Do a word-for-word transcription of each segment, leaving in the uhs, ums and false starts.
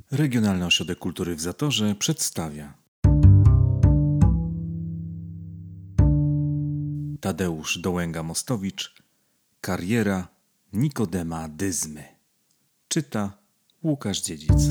Regionalny Ośrodek Kultury w Zatorze przedstawia Tadeusz Dołęga-Mostowicz. Kariera Nikodema Dyzmy. Czyta Łukasz Dziedzic.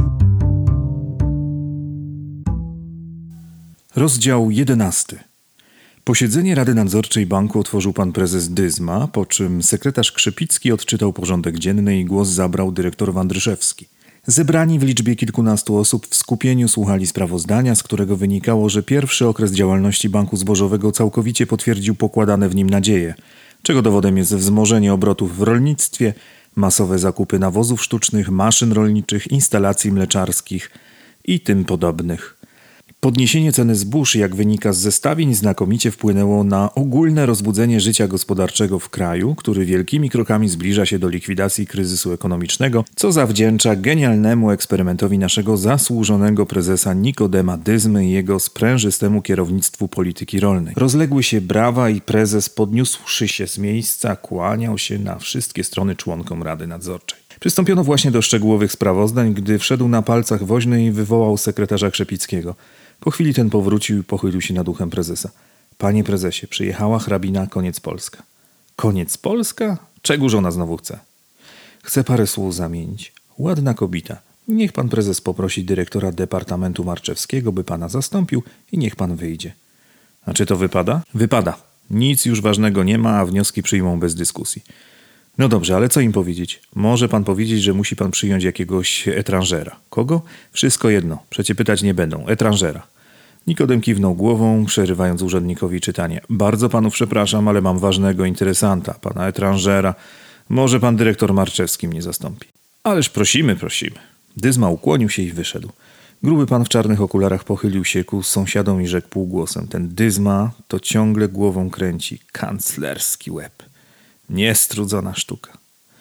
Rozdział jedenasty. Posiedzenie Rady Nadzorczej Banku otworzył pan prezes Dyzma, po czym sekretarz Krzepicki odczytał porządek dzienny i głos zabrał dyrektor Wandryszewski. Zebrani w liczbie kilkunastu osób w skupieniu słuchali sprawozdania, z którego wynikało, że pierwszy okres działalności Banku Zbożowego całkowicie potwierdził pokładane w nim nadzieje, czego dowodem jest wzmożenie obrotów w rolnictwie, masowe zakupy nawozów sztucznych, maszyn rolniczych, instalacji mleczarskich i tym podobnych. Podniesienie ceny zbóż, jak wynika z zestawień, znakomicie wpłynęło na ogólne rozbudzenie życia gospodarczego w kraju, który wielkimi krokami zbliża się do likwidacji kryzysu ekonomicznego, co zawdzięcza genialnemu eksperymentowi naszego zasłużonego prezesa Nikodema Dyzmy i jego sprężystemu kierownictwu polityki rolnej. Rozległy się brawa i prezes, podniósłszy się z miejsca, kłaniał się na wszystkie strony członkom Rady Nadzorczej. Przystąpiono właśnie do szczegółowych sprawozdań, gdy wszedł na palcach woźny i wywołał sekretarza Krzepickiego. Po chwili ten powrócił i pochylił się nad uchem prezesa. Panie prezesie, przyjechała hrabina Koniec Polska. Koniec Polska? Czego żona znowu chce? Chce parę słów zamienić. Ładna kobita. Niech pan prezes poprosi dyrektora Departamentu Marczewskiego, by pana zastąpił i niech pan wyjdzie. A czy to wypada? Wypada. Nic już ważnego nie ma, a wnioski przyjmą bez dyskusji. No dobrze, ale co im powiedzieć? Może pan powiedzieć, że musi pan przyjąć jakiegoś etranżera. Kogo? Wszystko jedno. Przecie pytać nie będą. Etranżera. Nikodem kiwnął głową, przerywając urzędnikowi czytanie. Bardzo panu przepraszam, ale mam ważnego interesanta, pana etranżera. Może pan dyrektor Marczewski mnie zastąpi. Ależ prosimy, prosimy. Dyzma ukłonił się i wyszedł. Gruby pan w czarnych okularach pochylił się ku sąsiadom i rzekł półgłosem. Ten Dyzma to ciągle głową kręci. Kanclerski łeb. Niestrudzona sztuka.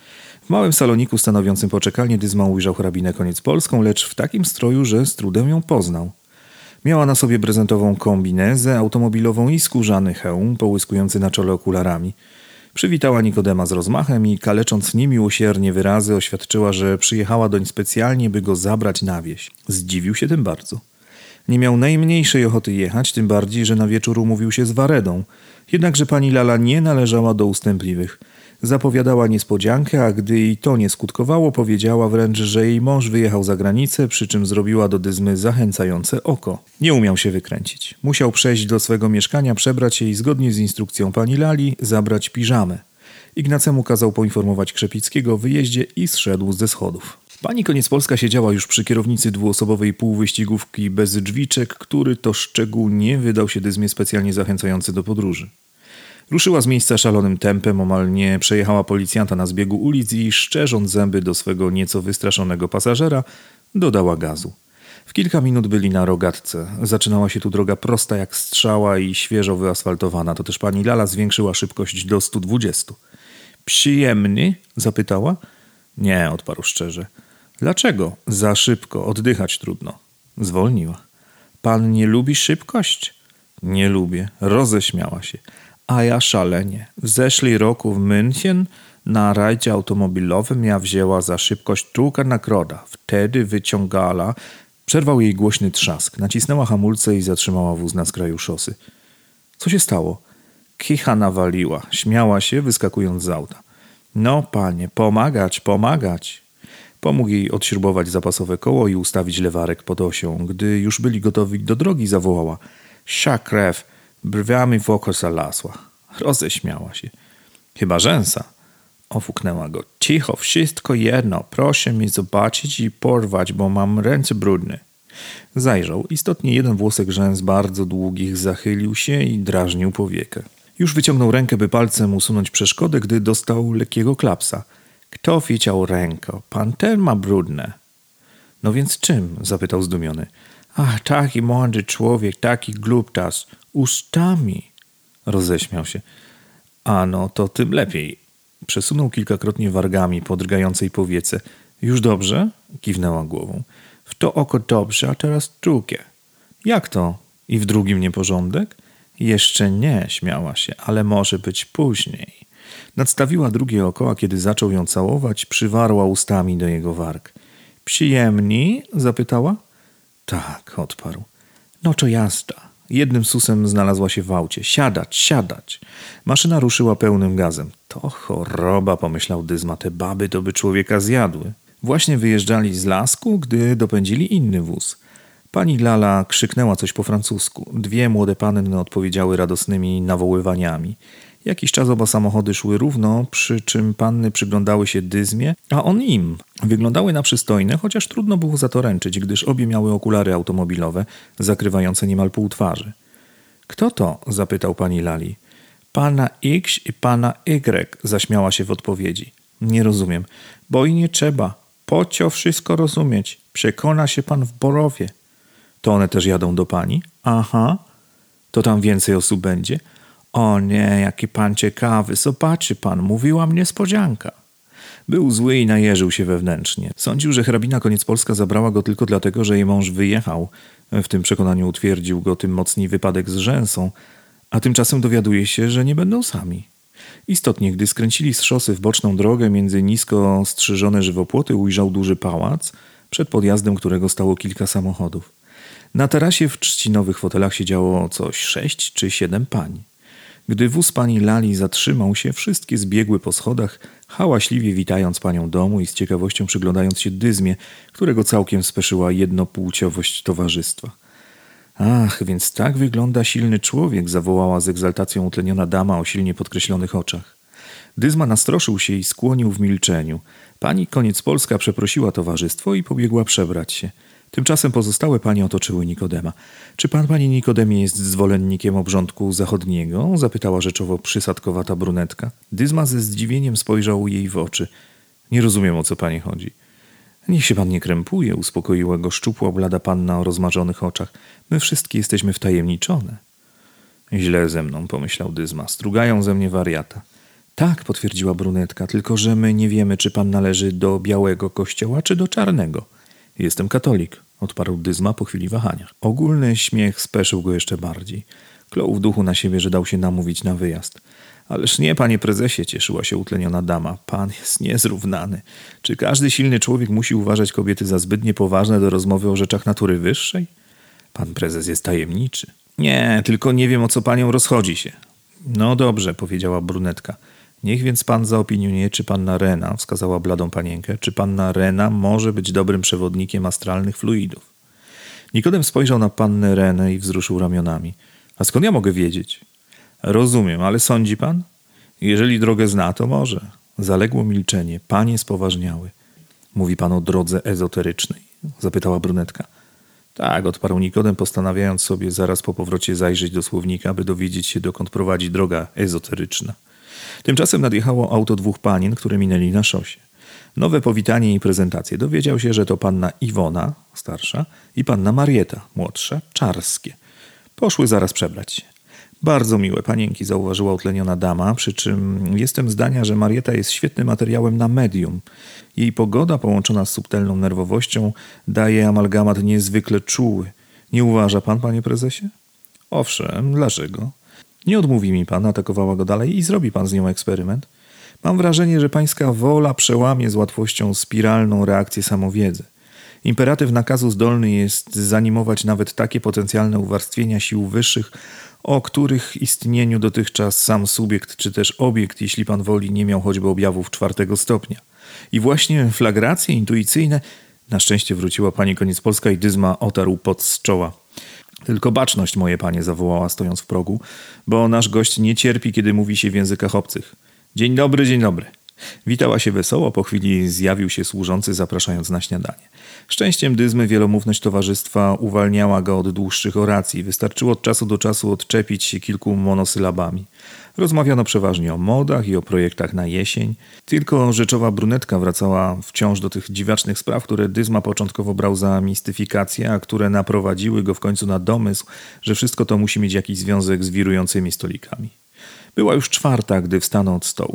W małym saloniku stanowiącym poczekalnię Dyzma ujrzał hrabinę Koniec Polską, lecz w takim stroju, że z trudem ją poznał. Miała na sobie brezentową kombinezę automobilową i skórzany hełm, połyskujący na czole okularami. Przywitała Nikodema z rozmachem i, kalecząc niemiłosiernie wyrazy, oświadczyła, że przyjechała doń specjalnie, by go zabrać na wieś. Zdziwił się tym bardzo. Nie miał najmniejszej ochoty jechać, tym bardziej, że na wieczór umówił się z Waredą. Jednakże pani Lala nie należała do ustępliwych. Zapowiadała niespodziankę, a gdy i to nie skutkowało, powiedziała wręcz, że jej mąż wyjechał za granicę, przy czym zrobiła do Dyzmy zachęcające oko. Nie umiał się wykręcić. Musiał przejść do swego mieszkania, przebrać się i zgodnie z instrukcją pani Lali zabrać piżamę. Ignacemu kazał poinformować Krzepickiego o wyjeździe i zszedł ze schodów. Pani Koniec Polska siedziała już przy kierownicy dwuosobowej półwyścigówki bez drzwiczek, który to szczegół nie wydał się Dyzmie specjalnie zachęcający do podróży. Ruszyła z miejsca szalonym tempem, omal nie przejechała policjanta na zbiegu ulic i, szczerząc zęby do swego nieco wystraszonego pasażera, dodała gazu. W kilka minut byli na rogatce. Zaczynała się tu droga prosta jak strzała i świeżo wyasfaltowana. To też pani Lala zwiększyła szybkość do stu dwudziestu. Przyjemny? Zapytała. Nie, odparł szczerze. Dlaczego? Za szybko, oddychać trudno. Zwolniła. Pan nie lubi szybkość? Nie lubię. Roześmiała się. A ja szalenie. W zeszłym roku w München na rajdzie automobilowym ja wzięła za szybkość druga nagroda. Wtedy wyciągała... Przerwał jej głośny trzask. Nacisnęła hamulce i zatrzymała wóz na skraju szosy. Co się stało? Kicha nawaliła. Śmiała się, wyskakując z auta. No, panie, pomagać, pomagać. Pomógł jej odśrubować zapasowe koło i ustawić lewarek pod osią. Gdy już byli gotowi do drogi, zawołała. Sia krew, brwiami w oko zalasła. Roześmiała się. Chyba rzęsa. Ofuknęła go. Cicho, wszystko jedno. Proszę mi zobaczyć i porwać, bo mam ręce brudne. Zajrzał. Istotnie jeden włosek rzęs bardzo długich zachylił się i drażnił powiekę. Już wyciągnął rękę, by palcem usunąć przeszkodę, gdy dostał lekkiego klapsa. Kto wyciął rękę? Pan ten ma brudne. No więc czym? Zapytał zdumiony. Ach, taki mądry człowiek, taki gluptas. Ustami. Roześmiał się. A no, to tym lepiej. Przesunął kilkakrotnie wargami po drgającej powiece. Już dobrze? Kiwnęła głową. W to oko dobrze, a teraz drugie. Jak to? I w drugim nieporządek? Jeszcze nie, śmiała się, ale może być później. Nadstawiła drugie oko, a kiedy zaczął ją całować, przywarła ustami do jego warg. Przyjemni? Zapytała. Tak, odparł. No to jazda. Jednym susem znalazła się w aucie. Siadać, siadać. Maszyna ruszyła pełnym gazem. To choroba, pomyślał Dyzma, te baby to by człowieka zjadły. Właśnie wyjeżdżali z lasku, gdy dopędzili inny wóz. Pani Lala krzyknęła coś po francusku. Dwie młode panny odpowiedziały radosnymi nawoływaniami. Jakiś czas oba samochody szły równo, przy czym panny przyglądały się Dyzmie, a on im. Wyglądały na przystojne, chociaż trudno było za to ręczyć, gdyż obie miały okulary automobilowe, zakrywające niemal pół twarzy. Kto to? Zapytał pani Lali. Pana X i pana Y, zaśmiała się w odpowiedzi. Nie rozumiem. Bo i nie trzeba. Pocio wszystko rozumieć. Przekona się pan w Borowie. To one też jadą do pani? Aha. To tam więcej osób będzie? O nie, jaki pan ciekawy. Zobaczy pan, mówiłam niespodzianka. Był zły i najeżył się wewnętrznie. Sądził, że hrabina Koniecpolska zabrała go tylko dlatego, że jej mąż wyjechał. W tym przekonaniu utwierdził go tym mocniej wypadek z rzęsą, a tymczasem dowiaduje się, że nie będą sami. Istotnie, gdy skręcili z szosy w boczną drogę między nisko strzyżone żywopłoty, ujrzał duży pałac, przed podjazdem którego stało kilka samochodów. Na tarasie w trzcinowych fotelach siedziało coś sześć czy siedem pań. Gdy wóz pani Lali zatrzymał się, wszystkie zbiegły po schodach, hałaśliwie witając panią domu i z ciekawością przyglądając się Dyzmie, którego całkiem speszyła jednopłciowość towarzystwa. Ach, więc tak wygląda silny człowiek, zawołała z egzaltacją utleniona dama o silnie podkreślonych oczach. Dyzma nastroszył się i skłonił w milczeniu. Pani Koniecpolska przeprosiła towarzystwo i pobiegła przebrać się. Tymczasem pozostałe panie otoczyły Nikodema. Czy pan, panie Nikodemie, jest zwolennikiem obrządku zachodniego? Zapytała rzeczowo przysadkowata brunetka. Dyzma ze zdziwieniem spojrzał jej w oczy. Nie rozumiem, o co pani chodzi. Niech się pan nie krępuje, uspokoiła go szczupła, blada panna o rozmarzonych oczach. My wszystkie jesteśmy wtajemniczone. Źle ze mną, pomyślał Dyzma. Strugają ze mnie wariata. Tak, potwierdziła brunetka, tylko że my nie wiemy, czy pan należy do białego kościoła, czy do czarnego. Jestem katolik, odparł Dyzma po chwili wahania. Ogólny śmiech speszył go jeszcze bardziej. Klął w duchu na siebie, że dał się namówić na wyjazd. Ależ nie, panie prezesie, cieszyła się utleniona dama. Pan jest niezrównany. Czy każdy silny człowiek musi uważać kobiety za zbytnie poważne do rozmowy o rzeczach natury wyższej? Pan prezes jest tajemniczy. Nie, tylko nie wiem, o co panią rozchodzi się. No dobrze, powiedziała brunetka. Niech więc pan zaopiniuje, czy panna Rena, wskazała bladą panienkę, czy panna Rena może być dobrym przewodnikiem astralnych fluidów. Nikodem spojrzał na pannę Renę i wzruszył ramionami. A skąd ja mogę wiedzieć? Rozumiem, ale sądzi pan? Jeżeli drogę zna, to może. Zaległo milczenie. Panie spoważniały. Mówi pan o drodze ezoterycznej? Zapytała brunetka. Tak, odparł Nikodem, postanawiając sobie zaraz po powrocie zajrzeć do słownika, by dowiedzieć się, dokąd prowadzi droga ezoteryczna. Tymczasem nadjechało auto dwóch panien, które minęli na szosie. Nowe powitanie i prezentacje. Dowiedział się, że to panna Iwona, starsza, i panna Marieta, młodsza, czarskie. Poszły zaraz przebrać się. Bardzo miłe panienki, zauważyła utleniona dama, przy czym jestem zdania, że Marieta jest świetnym materiałem na medium. Jej pogoda połączona z subtelną nerwowością daje amalgamat niezwykle czuły. Nie uważa pan, panie prezesie? Owszem, dlaczego? Nie odmówi mi pan, atakowała go dalej, i zrobi pan z nią eksperyment. Mam wrażenie, że pańska wola przełamie z łatwością spiralną reakcję samowiedzy. Imperatyw nakazu zdolny jest zanimować nawet takie potencjalne uwarstwienia sił wyższych, o których istnieniu dotychczas sam subiekt czy też obiekt, jeśli pan woli, nie miał choćby objawów czwartego stopnia. I właśnie flagracje intuicyjne... Na szczęście wróciła pani Koniecpolska i Dyzma otarł pot z czoła. Tylko baczność, moje panie, zawołała stojąc w progu, bo nasz gość nie cierpi, kiedy mówi się w językach obcych. Dzień dobry, dzień dobry. Witała się wesoło, po chwili zjawił się służący, zapraszając na śniadanie. Szczęściem Dyzmy wielomówność towarzystwa uwalniała go od dłuższych oracji. Wystarczyło od czasu do czasu odczepić się kilku monosylabami. Rozmawiano przeważnie o modach i o projektach na jesień. Tylko rzeczowa brunetka wracała wciąż do tych dziwacznych spraw, które Dyzma początkowo brał za mistyfikację, a które naprowadziły go w końcu na domysł, że wszystko to musi mieć jakiś związek z wirującymi stolikami. Była już czwarta, gdy wstano od stołu.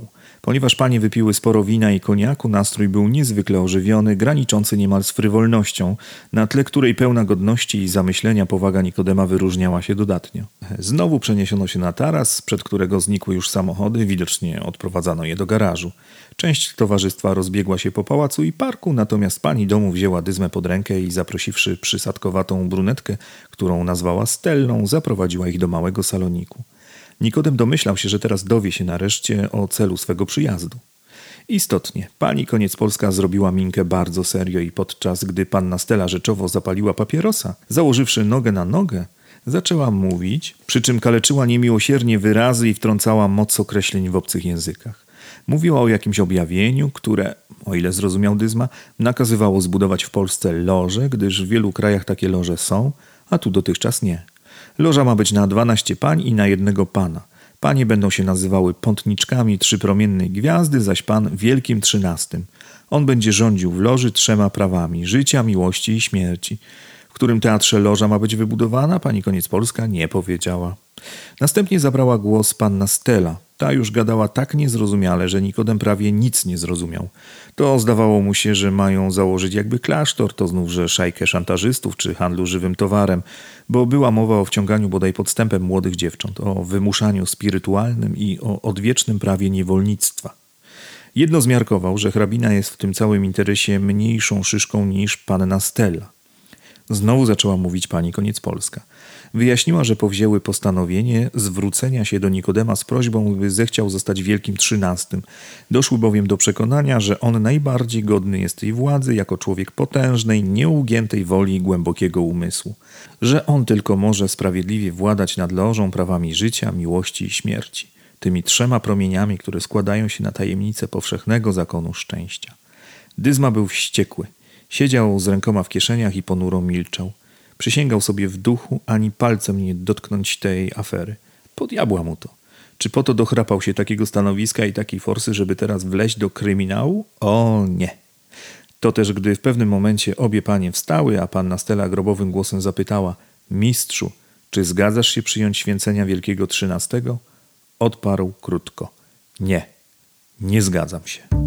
Ponieważ panie wypiły sporo wina i koniaku, nastrój był niezwykle ożywiony, graniczący niemal z frywolnością, na tle której pełna godności i zamyślenia powaga Nikodema wyróżniała się dodatnio. Znowu przeniesiono się na taras, przed którego znikły już samochody, widocznie odprowadzano je do garażu. Część towarzystwa rozbiegła się po pałacu i parku, natomiast pani domu wzięła Dyzmę pod rękę i zaprosiwszy przysadkowatą brunetkę, którą nazwała Stellą, zaprowadziła ich do małego saloniku. Nikodem domyślał się, że teraz dowie się nareszcie o celu swego przyjazdu. Istotnie, pani Koniecpolska zrobiła minkę bardzo serio i podczas gdy panna Stella rzeczowo zapaliła papierosa, założywszy nogę na nogę, zaczęła mówić, przy czym kaleczyła niemiłosiernie wyrazy i wtrącała moc określeń w obcych językach. Mówiła o jakimś objawieniu, które, o ile zrozumiał Dyzma, nakazywało zbudować w Polsce loże, gdyż w wielu krajach takie loże są, a tu dotychczas nie. Loża ma być na dwanaście pań i na jednego pana. Panie będą się nazywały pątniczkami trzypromiennej gwiazdy, zaś pan wielkim trzynastym. On będzie rządził w loży trzema prawami: życia, miłości i śmierci. W którym teatrze loża ma być wybudowana, pani Koniecpolska nie powiedziała. Następnie zabrała głos panna Stella. Ta już gadała tak niezrozumiale, że Nikodem prawie nic nie zrozumiał. To zdawało mu się, że mają założyć jakby klasztor, to znów, że szajkę szantażystów czy handlu żywym towarem, bo była mowa o wciąganiu bodaj podstępem młodych dziewcząt, o wymuszaniu spirytualnym i o odwiecznym prawie niewolnictwa. Jedno zmiarkował, że hrabina jest w tym całym interesie mniejszą szyszką niż panna Stella. Znowu zaczęła mówić pani Koniecpolska. Wyjaśniła, że powzięły postanowienie zwrócenia się do Nikodema z prośbą, by zechciał zostać wielkim trzynastym. Doszły bowiem do przekonania, że on najbardziej godny jest tej władzy jako człowiek potężnej, nieugiętej woli i głębokiego umysłu. Że on tylko może sprawiedliwie władać nad lożą, prawami życia, miłości i śmierci. Tymi trzema promieniami, które składają się na tajemnicę powszechnego zakonu szczęścia. Dyzma był wściekły. Siedział z rękoma w kieszeniach i ponuro milczał. Przysięgał sobie w duchu ani palcem nie dotknąć tej afery. Po diabła mu to. Czy po to dochrapał się takiego stanowiska i takiej forsy, żeby teraz wleźć do kryminału? O nie. To też gdy w pewnym momencie obie panie wstały, a panna Stella grobowym głosem zapytała: mistrzu, czy zgadzasz się przyjąć święcenia wielkiego trzynastego? Odparł krótko: nie, nie zgadzam się.